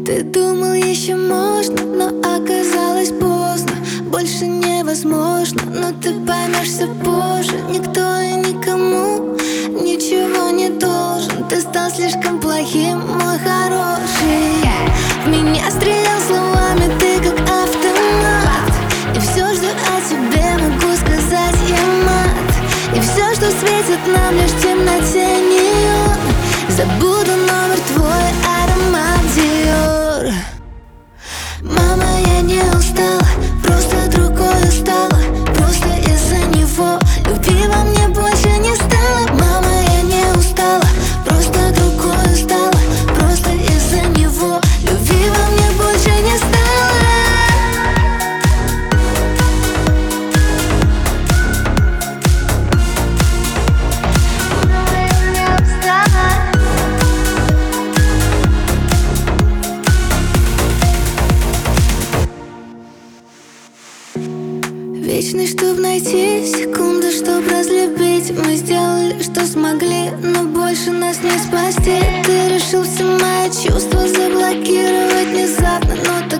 Ты думал, еще можно, но оказалось поздно. Больше невозможно, но ты поймешь все позже. Никто и никому ничего не должен. Ты стал слишком плохим, мой хороший. В меня стрелял словами ты, как автомат. И все, что о тебе могу сказать, я мат. И все, что светит нам лишь в темноте неон. Забуду номер твой, аромат Dior. Мама, я не устала, просто другой стала. Просто из-за него любви во мне больше не стало. Мама, я не устала, просто другой стала. Просто из-за него любви во мне больше не стало. Вечность, чтоб найти секунду, чтоб разлюбить. Мы сделали, что смогли, но больше нас не спасти. Ты решил все мои чувства заблокировать внезапно, но